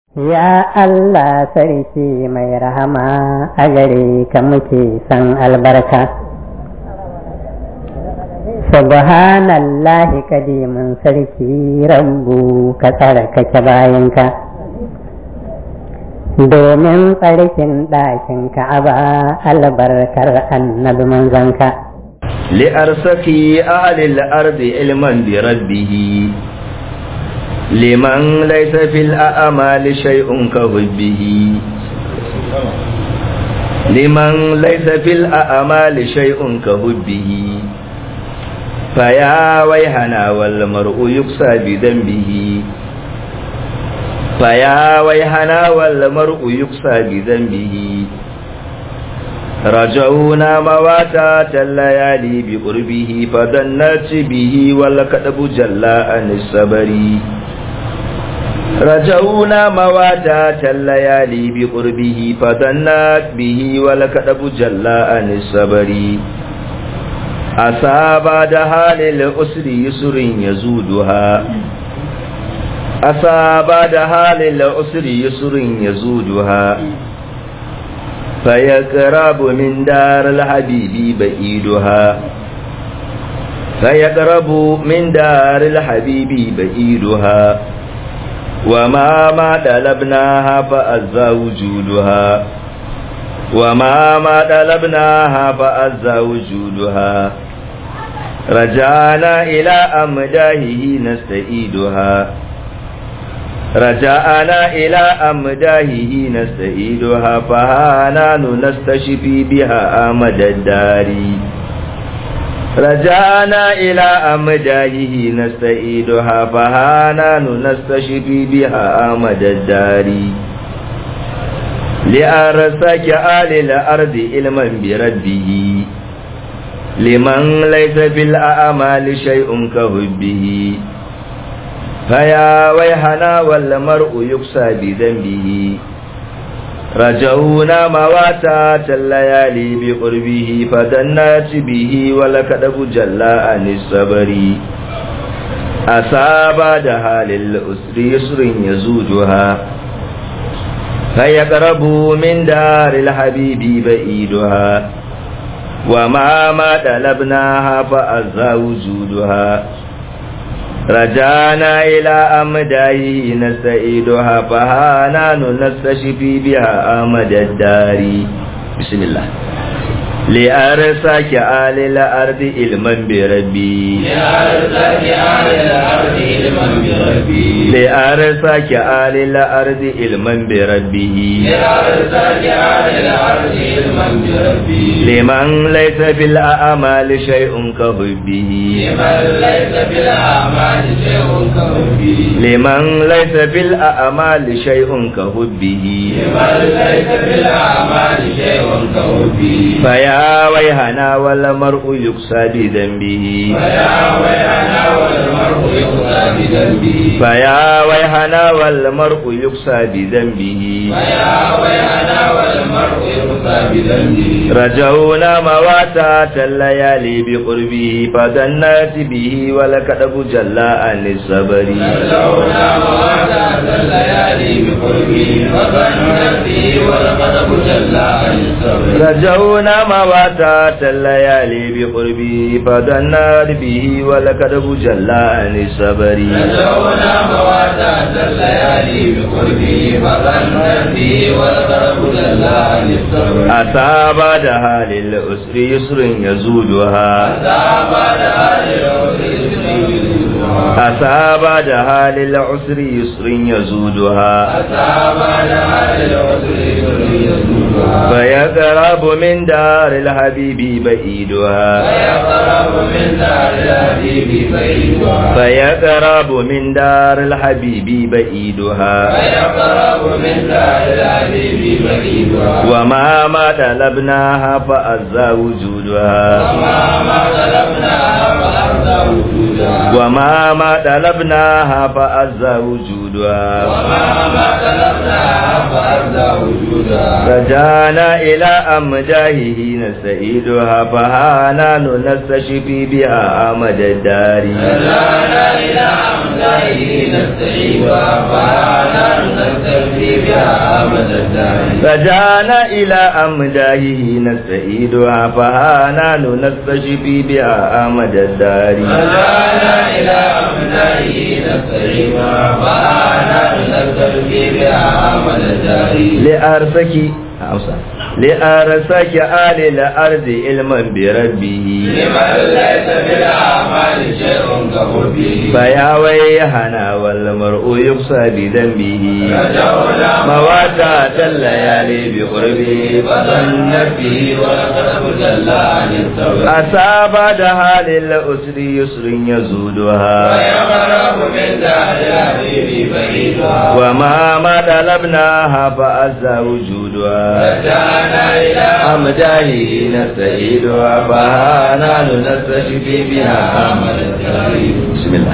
Ya Allah sarki mai rahama, a gare ka muke san albarka. Subhanallahi kadimin sarki rabbu, ka tsarkake bayanka domin tsarkin ɗakin Ka'aba, albarkar annabi manzanka. Li'arsaki ahlil ardi ilman bi rabbihi, liman laysa fil a'mali shay'un ka hubbihi, liman laysa fil a'mali shay'un ka hubbihi, faya wayhana wal mar'u yuksa bi dhanbihi, faya wayhana wal mar'u yuksa bi dhanbihi, رجعونا مواتات الليالي بقربه فدنت به والكتب جلاء الصبر، رجعونا مواتات الليالي بقربه فدنت به والكتب جلاء الصبر، أصاب دهال الأسر يسر يزودها، أصاب دهال الأسر يسر يزودها، فيقرب من دار الحبيب بعيدها، فيقرب من دار الحبيب بعيدها، وما طلبناها فأزى وجودها، وما طلبناها فأزى وجودها، رجعنا إلى أمداهه نستعيدها، رجعنا إلى أمداهه نستعيدها، فهانان نستشفي بها أمد الدار، رجعنا إلى أمداهه نستعيدها، فهانان نستشفي بها أمد الدار، لأرسك آل الأرض علما بربه، لمن ليس في الأعمال شيء كهبه، فيا ويحنا والمرء يقسى بذنبه، رجعونا مواتات الليالي بقربه فدنت به والكتب جلاء الصبر، أصاب دهال الأسر يسر يزودها، فيقرب من دار الحبيب بعيدها، وما طلبناها فأزى وجودها، رجعنا إلى أمداهه نستعيدها، فهانان نستشفي بها أمد الدار. بسم الله. لأرسك آل الأرض علما بربي، لأرسك آل الأرض علما بربي، لأرسك آل الأرض علما بربه، لأرسك آل الأرض علما بربي، لمن ليس في الأعمال شيء كحبه، لمن ليس في الأعمال شيء كحبه، لمن ليس في الأعمال شيء كحبه، لمن ليس في الأعمال شيء كحبه، فيا ويحنا والمرء يقسى بذنبه، فيا ويحنا والمرء يقسى بذنبه، فيا ويحنا والمرء يقسى بذنبه، فيا ويحنا والمرء يقسى بذنبه، رجعونا مواتات الليالي بقربه فدنت به والكتب جلاء للصبر، رجعونا مواتات الليالي بقربه فدنت به والكتب جلاء للصبر، رجعونا مواتات الليالي بقربه فدنت به والكتب جلاء للصبر، رجعونا مواتات الليالي بقربه فدنت به والكتب جلاء للصبر، أصاب دهال الأسر يسر يزودها، أصاب دهال الأسر يسر يزودها، أصاب دهال العسر يسر يزودها، أصاب دهال العسر يسر يزودها، فيقرب من دار الحبيب بعيدها، فيقرب من دار الحبيب بعيدها، فيقرب من دار الحبيب بعيدها، فيقرب من دار الحبيب بعيدها، وما طلبناها فأزى وجودها، وما طلبناها فأزى وجودها، وما طلبناها فأزى وجودها، وما طلبناها فأزى وجودها، فجانا إلى أمجاهه نستعيدها فهانا نستشفي بها أمد الدار فجانا إلى أمجاهه نستعيدها فهانا نستشفي بها أمد الدار فجانا إلى أمجاهه نستعيدها فهانا نستشفي بها أمد الدار فجانا إلى أمجاهه نستعيدها فهانا نستشفي بها أمد الدار لأرسك آل الأرض علما بربه لمن ليس بالأعمال شيء كحبه فيا ويحنا والمرء يقصى بذنبه رجونا مواتات الليالي بقربه فظنت به والقلب جل عن التوبة أصاب دها للأسر يسر يزودها ويغرب من دار الحبيب بعيدها وما طلبناها فأزى وجودها رجعنا إلى أمجاهه نستعيدها فهانا نستشفي بها أمد الدار بسم الله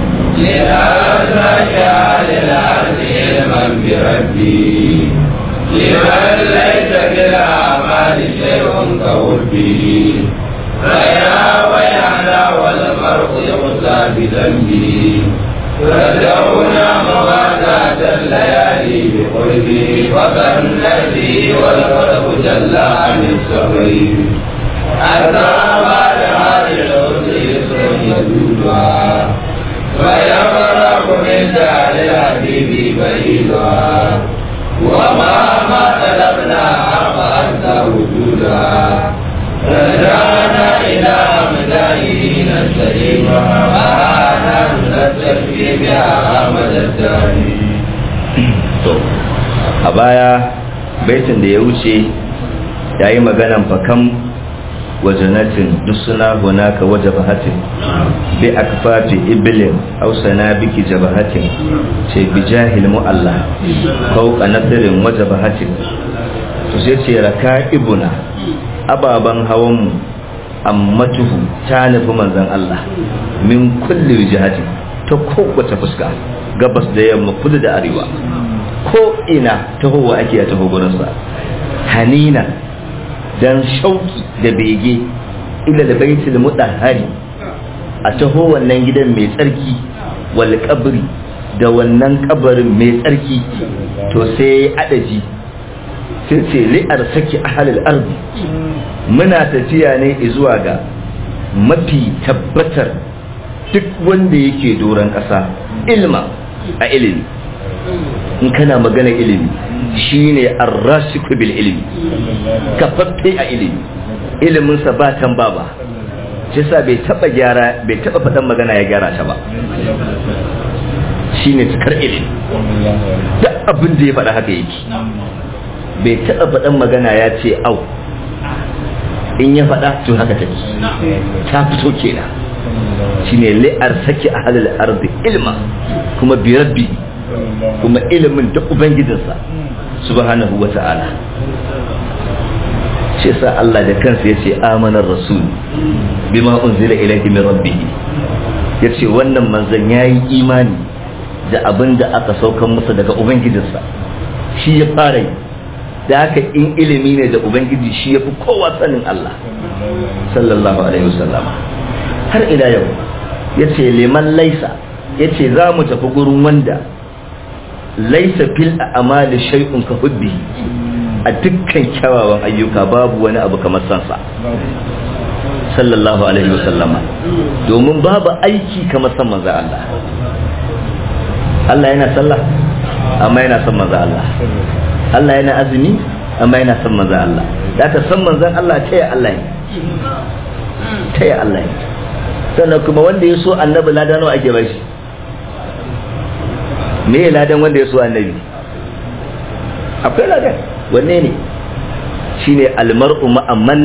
لأرسك للأرض علما بربي لمن ليس بالأعمال شيء كحبه فيا ويعلى والمرء يغزى بذنبه رجعنا مواساة الليالي بقربه فظنت به والقلب جل عن السبيل أتى بعد هذه العسر يسر يزودها ويغرق من دار الحبيب بعيدها وما طلبنا فأنت وجودها رجعنا إلى أمدائه نستجيبها وأنا نستشفي بها أمد الدار. a baya baitin da ya wuce ya yi maganan fakam wajanatin duk suna hunaka waje bahatin bi akfafi ibilin hausana biki jabahatin ce bi jahil mu'alla fauka nasirin waje bahatin to sai ce raka ibuna ababen hawanmu ammatuhu ta nufi manzan Allah min kulli jihatin ta kowace fuska gabas da yamma kudu da arewa ko ina tahowa ake a taho gurinsa hanina dan shauki da bege ila da baitul mudahhari a taho wannan gidan mai tsarki wal qabri da wannan kabarin mai tsarki to sai adaji sai ce li'ar saki ahlul ardi muna tafiya ne zuwa ga mafi tabbatar duk wanda yake doron ƙasa ilma a ilimi in kana magana ilimi shine ar-rasiku bil ilmi kafaffe a ilimi ilimin sa ba tamba ba shi yasa bai taba faɗan magana ya gyara ta ba shine cikar ilimi duk abin da ya faɗa haka yake bai taba faɗan magana ya ce au in ya faɗa to haka take ta fito kenan shine li'ar saki ahlul ardi ilma kuma bi rabbi kuma ilimin da ubangijinsa subhanahu wata'ala shi yasa Allah da kansa yace amanar rasul bima unzila ilayhi min rabbih yace wannan manzon yayi imani da abinda aka saukan masa daga ubangijinsa shi ya fara yi da haka in ilimi ne da ubangiji shi yafi kowa sanin Allah sallallahu alaihi wasallam har ila yau yace liman laisa yace za mu tafi gurin wanda laisa fil a'mali shay'un ka hubbi a dukkan kyawawan ayyuka babu wani abu kamar sansa sallallahu alaihi wasallama domin babu aiki kamar san manzo Allah Allah yana sallah amma yana san manzo Allah Allah yana azumi amma yana san manzo Allah da ka san manzon Allah taya Allah ne taya Allah ne sannan kuma wanda ya so annabi ladan nawa ake bashi me ya ladan wanda ya so annabi akwai ladan wanne ne shine almar'u ma'amman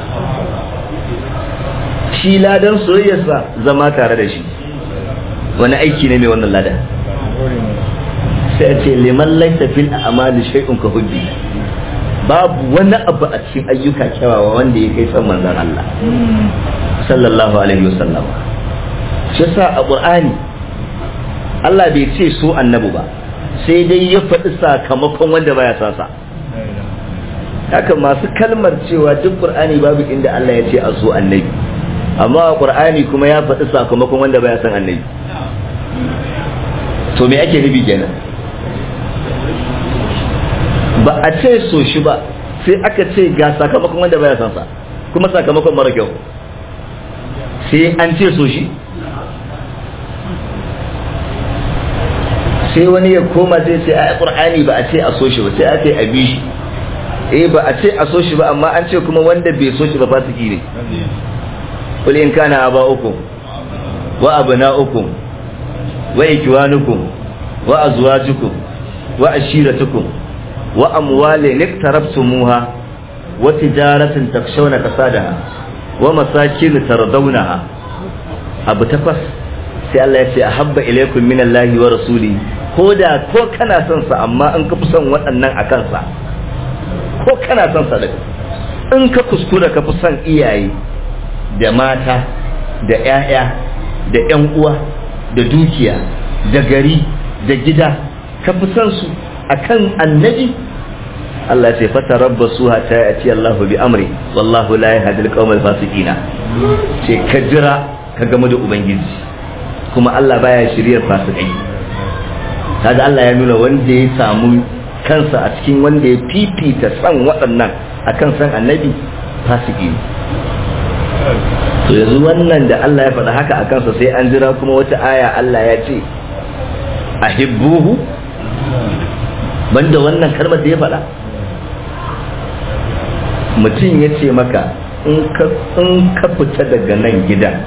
shi ladan soyayyarsa zama tare da shi wani aiki ne mai wannan ladan sai a ce liman laysa fil a'mali shay'un ka hubbi babu wani abu a cikin ayyuka kyawawa wanda ya kai san manzon Allah sallallahu alaihi wasallam shi yasa a Qur'ani Allah bai ce so annabi ba sai dai ya faɗi sakamakon wanda baya sa sa haka masu kalmar cewa duk qur'ani babu inda Allah ya ce a so annabi, amma qur'ani kuma ya faɗi sakamakon wanda baya son annabi. To me ake nufi kenan? Ba a ce so shi ba, sai aka ce ga sakamakon wanda baya son sa, kuma sakamakon mara kyau, sai an ce so shi. Sai wani ya koma zai ce ai qur'ani ba a ce a so shi ba, sai aka yi a bi shi. Ba a ce a so shi ba, amma an ce kuma wanda bai so shi ba fasiki ne. Qul in kana aba'ukum wa abna'ukum wa ikwanukum wa azwajukum wa ashiratukum wa amwalin iktarabtumuha wa tijaratin takshawna kasadaha wa masakin tardawnaha. Abu takwas sai Allah ya ce ahabba ilaykum minallahi wa rasuli, ko kana son sa amma in ka fi son waɗannan akan sa, ko kana son sa da in ka kuskura ka fi son iyaye da mata da ƴaƴa da ƴan uwa da dukiya da gari da gida, ka fi son su akan annabi, Allah ce fatarabbasu hatta yati Allahu bi amri wallahu la yahdi al-qawmal fasiqina. Ce ka jira ka gamu da ubangiji, kuma Allah baya shiryar fasikai. Kaga Allah ya nuna wanda ya samu kansa a cikin wanda ya fifita san waɗannan akan san annabi fasiki ne. To yanzu wannan da Allah ya faɗa haka a kansa, sai an jira kuma wata aya Allah ya ce ahibbuhu, banda wannan kalmar da ya faɗa. Mutum ya ce maka in ka fita daga nan gidan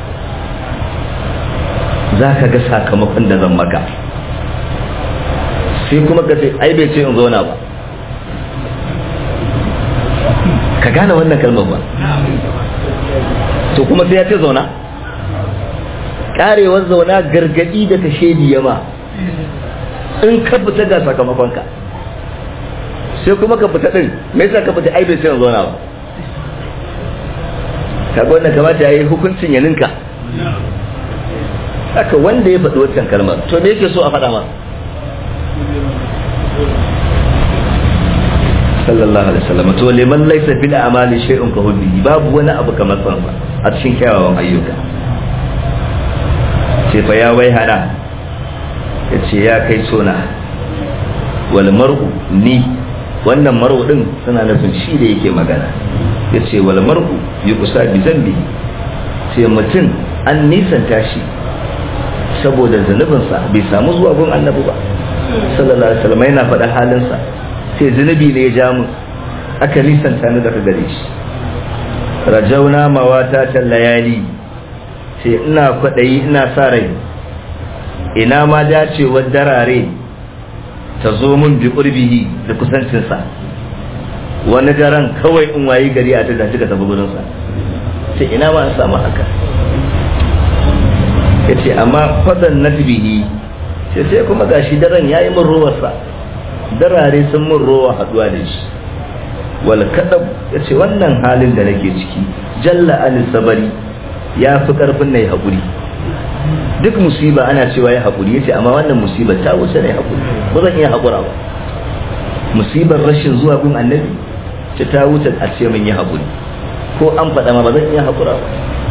za ka ga sakamakon da zan maka, sai kuma ka ce ai bai ce in zauna ba. Ka gane wannan kalmar ba, to kuma sai ya ce zauna. Karewar zauna gargadi da ta shaidi yama, in ka fita ga sakamakonka, sai kuma ka fita din, me yasa ka fita ai bai sai zauna ba. Kaga wannan kamata yayi hukuncin ya ninka. Haka wanda ya faɗi wancan kalmar, to me yake so a faɗa ma? Sallallahu alaihi wasallam. To liman laysa fil a'mali shay'un ka hubbi, babu wani abu kamar sa a cikin kyawawan ayyuka. Ce fa ya wai hana, yace ya kai sona wal mar'u ni, wannan mar'u din suna nufin shi da yake magana. Yace wal mar'u yuqsa bi zambi, sai mutum an nisanta shi saboda zanubinsa, bai samu zuwa gun annabi ba sallallahu alaihi wasallam. Yana faɗa halinsa, sai zunubi ne ya ja mu aka nisanta ni daga gare shi. Rajauna mawata tal layali, sai ina kwaɗayi ina sa rai ina ma dacewar darare ta zo mun bi qurbihi da kusancinsa. Wani daren kawai in wayi gari a tada shi ka tafi gurinsa, sai ina ma an samu haka. Yace amma fadan nadbihi, sai kuma gashi daren yayi min ruwarsa, darare sun mun rowa haduwa da shi. Wal kadab, yace wannan halin da nake ciki jalla al sabari, ya fi karfin nayi hakuri. Duk musiba ana cewa ya hakuri, yace amma wannan musibar ta wuce nayi hakuri, ba zan iya hakura ba. Musibar rashin zuwa gun annabi ce ta wuce a ce min yi hakuri, ko an faɗa ma ba zan iya hakura ba.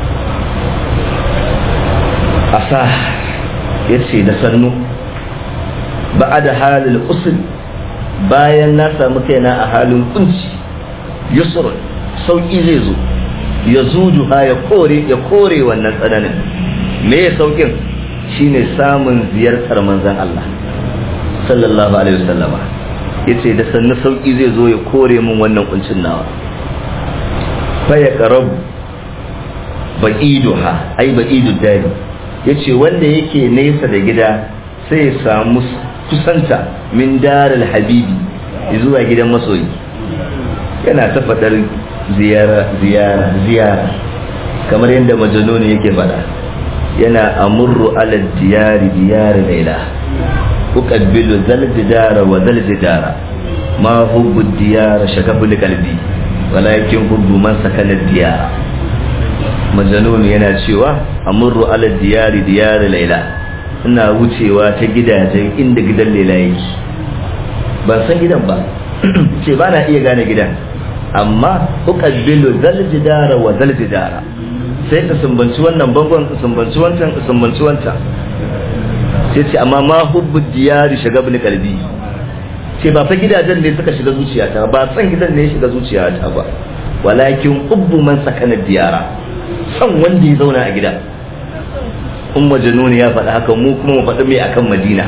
Asa yace da sannu ba'ada halil usul, bayan na samu kaina a halin kunci, yusr sauki zai zo, ya zudu ha ya kore wannan tsananin. Me ya saukin? Shine samun ziyartar manzon Allah sallallahu alaihi wasallama. Yace da sannu sauki zai zo ya kore min wannan kuncin nawa. Fa ya qarab ba'iduha, ai ba'idud dari, yace wanda yake nesa da gida sai ya samu kusanta min darul habibi zuwa gidan masoyi. Yana ta fadar ziyara kamar yadda majanuni yake fada, yana amurru ala diyari laila, uqabbilu zal didara wa zal didara, ma hubbu diyara shakabul qalbi walakin hubbu man sakana diyara. Majanuni yana cewa amurru ala diyari laila, ina wucewa ta gidajen inda gidan Laila yake, ban san gidan ba yace ba na iya gane gidan amma uqabbilu zaljidara wa zaljidara, sai ka sumbanci wannan bangon, ka sumbanci wancan, ka sumbanci wancan. Sai ce amma ma hubbu diyari shagabni qalbi, ce ba fa gidajen ne suka shiga zuciyata ba, san gidan ne ya shiga zuciyata ba, walakin hubbu man sakana diyara, san wanda ya zauna a gida. Umma Januni ya faɗa haka, mu kuma mu faɗi me akan Madina,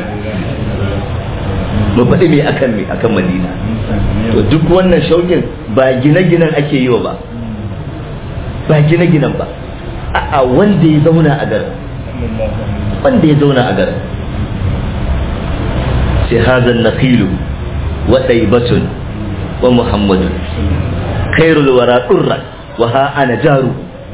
mu faɗi me akan Madina. To duk wannan shaukin ba gine-ginen ake yi wa ba gine-ginen ba, a'a wanda ya zauna a garin, wanda ya zauna a garin. Sai hazan naqilu wa ɗaibatun wa muhammadun khairul wara ɗurra wa ha ana jaru.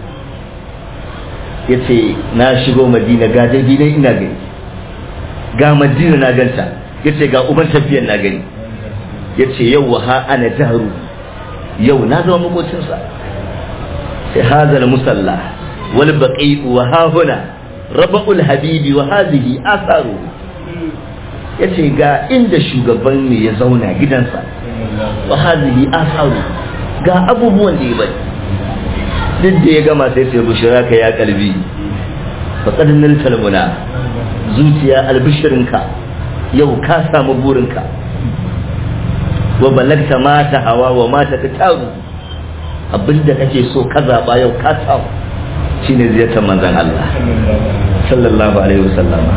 Ya ce na shigo Madina ga dabinai ina gani, ga Madina na ganta, ya ce ga uban tafiyan na gani, ya ce yau wa ha ana jaru, yau na zama makocinsa. Sai hazal musalla wal baqi'u wa ha huna raba'ul habibi wa hadhihi asaru. Ya ce ga inda shugaban ne ya zauna gidansa, wa hadhihi asaru, ga abubuwan da ya bari. Duk da ya gama sai sai bushira ka ya kalbi, faqad naltal muna, zuciya albishirinka yau ka samu burinka, wa balagta mata hawa wa mata ta taru, abinda kake so ka zaba yau ka samu. Shine ziyartar manzon Allah sallallahu alaihi wasallama.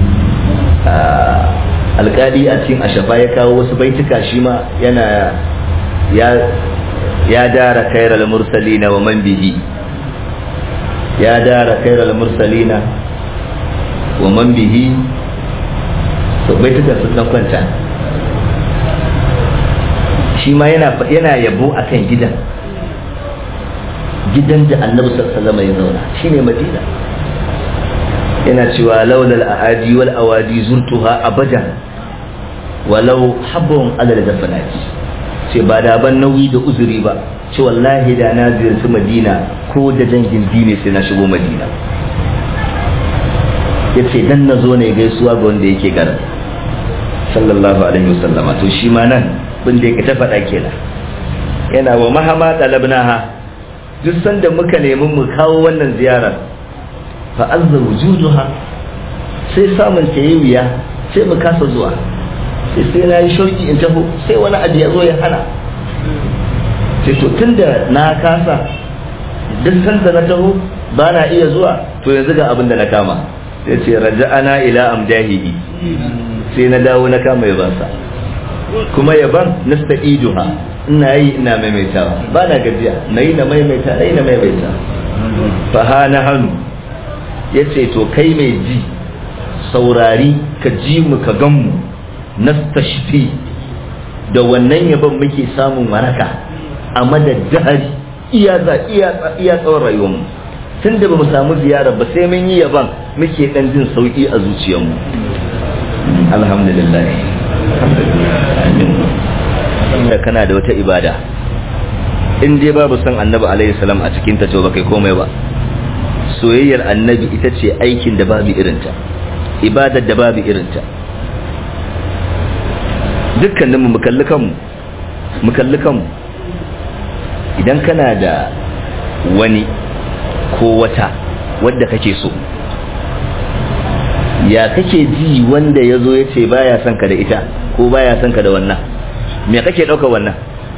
Alƙali a cikin ashafa ya kawo wasu baituka, shi ma yana ya dara khairal mursalina wa man bihi, ya dara khairal mursalina wa man bihi. To baituka sun dan kwanta, shi ma yana yabo akan gidan da Annabi sallallahu alaihi wasallam ya zauna, shine Madina. Yana cewa laulal aadi wal awadi zurtuha abadan walau habbun alal dafanati, ce ba da ban nauyi da uzuri ba, ce wallahi da na ziyarci Madina ko da dangin dine sai na shigo Madina. Yace dan na zo ne gaisuwa ga wanda yake garin sallallahu alaihi wasallama. To shi ma nan bin da yake ta faɗa kenan, yana wa mahama talabnaha, duk sanda muka nemi mu kawo wannan ziyarar, fa azza wujuduha, sai samun ta yi wuya, sai mu kasa zuwa, sai na yi shauki in taho, sai wani abu ya zo ya hana. Sai to tunda na kasa, duk sanda na taho ba na iya zuwa, to yanzu ga abin da na kama. Sai ce raja'ana ila amdahihi, sai na dawo na kama yabansa, kuma yaban nasta'iduha, ina yi ina maimaitawa, ba na gajiya, na yi na maimaita, na yi na maimaita. Fa ha na hannu, ya ce to kai mai ji saurari, ka ji mu ka gan mu, nastashfi, da wannan yaban muke samun waraka a madadari iya tsawon rayuwarmu. Tun da ba mu samu ziyarar ba, sai mun yi yaban muke dan jin sauki a zuciyarmu. Alhamdulillah. Da kana da wata ibada, in dai babu san Annabi alaihi salam a cikin ta, to ba kai komai ba. Soyayyar Annabi ita ce aikin da babu irinta, ibadar da babu irinta. Dukkaninmu mu kalli kanmu, idan kana da wani ko wata wadda kake so, ya kake ji wanda ya zo ya ce baya son ka da ita ko baya son ka da wannan, me kake ɗauka wannan?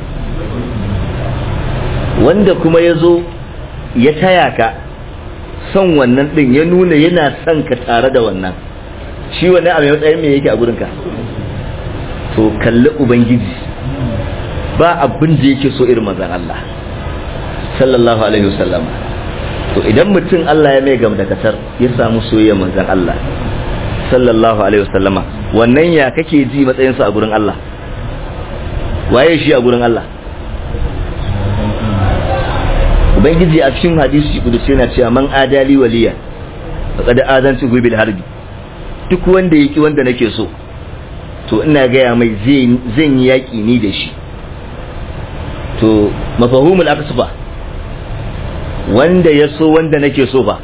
Wanda kuma ya zo ya taya ka son wannan ɗin, ya nuna yana son ka tare da wannan, shi wannan a mai matsayin me yake a gurinka? To kalli Ubangiji, ba abin da yake so irin manzon Allah sallallahu alaihi wasallam. To idan mutum Allah ya mai gamdakatar ya samu soyayya manzon Allah sallallahu alaihi wasallama, wannan ya kake ji matsayinsa a gurin Allah? Waye shi a gurin Allah? Ubangiji a cikin hadisi kudusi yana cewa man adali waliya faqad azantu bil harbi, duk wanda yake wanda nake so, to ina gaya mai zan yi yaƙi ni da shi. To mafahumul aqsaba, wanda ya so wanda nake so ba,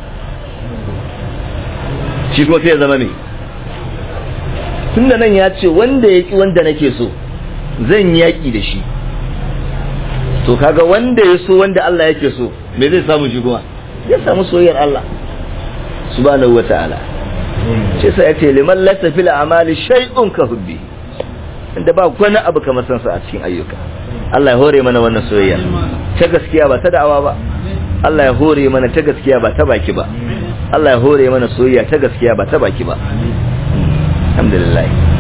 shi kuma sai ya zama mai, tunda nan ya ce wanda ya ƙi wanda nake so, zan yaki da shi. To kaga wanda ya so wanda Allah yake so me zai samu shi kuma ya samu soyayyar Allah subhanahu wataala. Shi sai yace liman laysa fil a'mali shay'un ka hubbi, inda ba wani abu kamar san sa a cikin ayyuka. Allah ya hore mana wannan soyayya ta gaskiya ba ta da'awa ba. Allah ya hore mana ta gaskiya ba ta baki ba. Allah ya hore mana soyayya ta gaskiya ba ta baki ba. Alhamdulillah.